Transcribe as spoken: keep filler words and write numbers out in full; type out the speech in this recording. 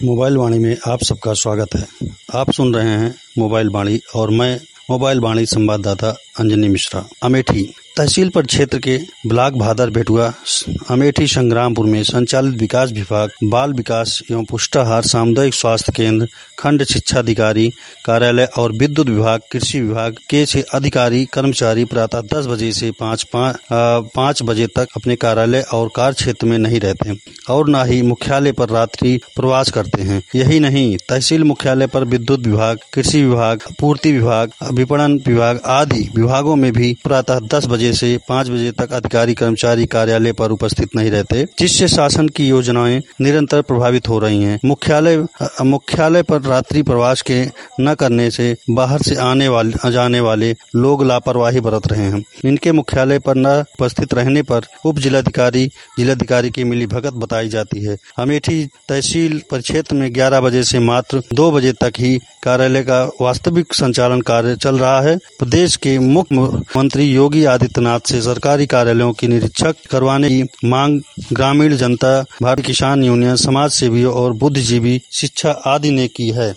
Mobile वाणी में आप सबका स्वागत है। आप सुन रहे हैं मोबाइल वाणी और मैं मोबाइल वाणी संवाददाता अंजनी मिश्रा। अमेठी तहसील पर क्षेत्र के ब्लॉक भादर बेटुआ अमेठी संग्रामपुर में संचालित विकास विभाग, बाल विकास एवं पुष्टाहार, सामुदायिक स्वास्थ्य केंद्र, खंड शिक्षा अधिकारी कार्यालय और विद्युत विभाग, कृषि विभाग के छह अधिकारी कर्मचारी प्रातः दस बजे से पाँच पाँच पाँच बजे तक अपने कार्यालय और कार्य क्षेत्र में नहीं रहते और न ही मुख्यालय पर रात्रि प्रवास करते हैं। यही नहीं, तहसील मुख्यालय पर विद्युत विभाग, कृषि विभाग, पूर्ति विभाग, विपणन विभाग आदि विभागों में भी प्रातः दस बजे से पाँच बजे तक अधिकारी कर्मचारी कार्यालय पर उपस्थित नहीं रहते, जिससे शासन की योजनाएं निरंतर प्रभावित हो रही हैं। मुख्यालय मुख्यालय पर रात्रि प्रवास के न करने से बाहर से आने वाले जाने वाले लोग लापरवाही बरत रहे हैं। इनके मुख्यालय पर न उपस्थित रहने पर उप जिलाधिकारी जिलाधिकारी की मिलीभगत बताई जाती है। अमेठी तहसील परिक्षेत्र में ग्यारह बजे से मात्र दो बजे तक ही कार्यालय का वास्तविक संचालन कार्य चल रहा है। प्रदेश के मुख्यमंत्री योगी आदित्यनाथ से सरकारी कार्यालयों की निरीक्षक करवाने की मांग ग्रामीण जनता, भारतीय किसान यूनियन, समाज सेवियों और बुद्धिजीवी शिक्षा आदि ने की है।